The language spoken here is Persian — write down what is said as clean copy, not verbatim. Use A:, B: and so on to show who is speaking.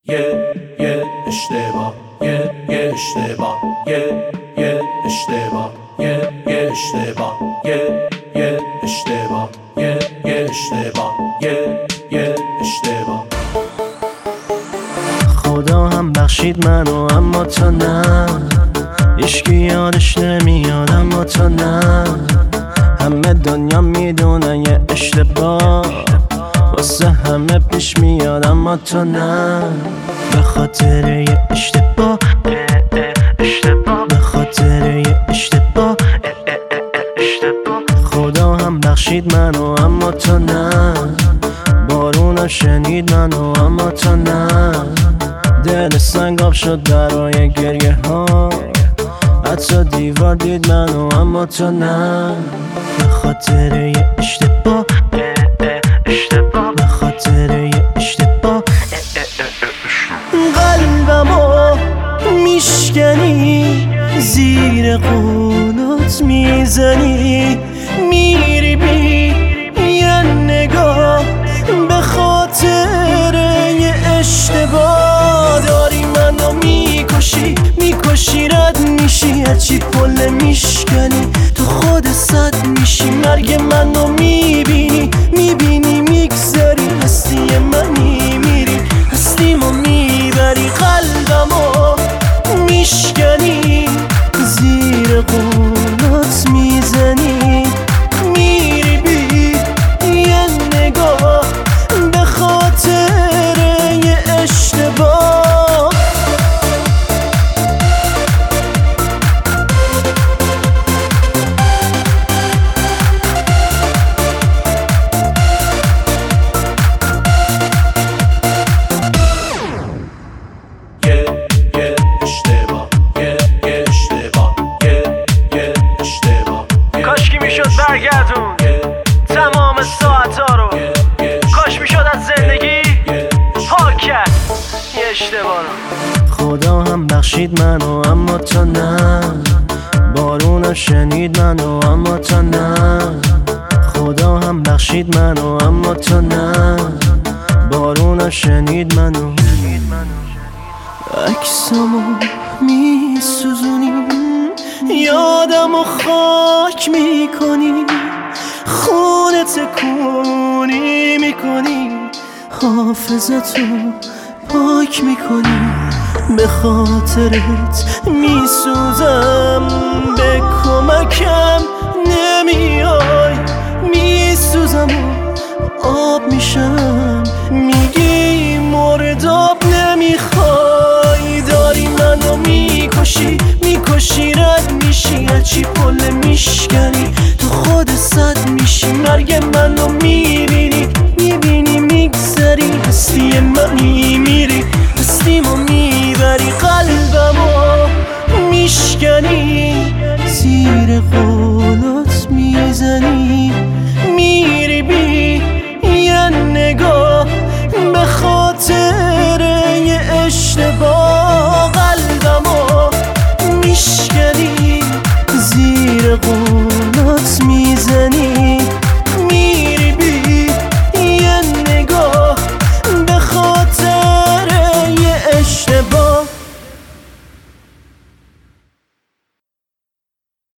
A: یه اشتباه یه اشتباه یه اشتباه یه اشتباه یه اشتباه یه اشتباه یه اشتباه.
B: خدا هم بخشید منو اما تو نه، هیچکی یادش نمیاد اما تو نه. همه دنیا میدونن یه اشتباه واسه همه پیش میاد اما تو نه. به خاطر یه اشتباه اشتباه، به خاطر یه اشتباه اشتباه. خدا هم بخشید منو اما تو نه، بارونم شنید منو اما تو نه. دل سنگاب شد برای گریه ها، حتی دیوار دید منو اما تو نه. به خاطر یه اشتباه اشتباه، به خاطر یه اشتباه. قلبمو میشکنی، زیر قولت میزنی، میری بی یه نگاه به خاطر یه اشتباه. داری منو میکشی رد میشی، هرچی پله میشکنی تو خود صد میشی. مرگ منو میبینی میگذری، هستی منی میری هستیمو میبری. قلبمو میشکنی، زیر قولات میزنی، میری بی یه نگاه به خاطر یه اشتباه.
C: کاشکی میشد برگردون تمام ساعتا رو، کاش میشد از زندگی پاک کرد یه اشتباه رو.
B: خدا هم بخشید منو اما تو نه، بارونم شنید منو اما تو نه. خدا هم بخشید منو اما تو نه، بارونم شنید منو. عکسامو میسوزونی، یادمو خاک میکنی، خونه تکونی میکنی، حافظتو پاک میکنی. به خاطرت میسوزم، به کمکم نمیای، میسوزم و آب میشم، میگی مرداب نمیخوای. داری منو میکشی رد میشی، هرچی پله میشکنی تو خود صد میشی. مرگ منو میبینی میگذری، هستی منی میری هستیمو میبری. قلبمو میشکنی، زیر قولات میزنی، میری بی یه نگاه به خاطر یه اشتباه. قلبمو میشکنی، زیر قولات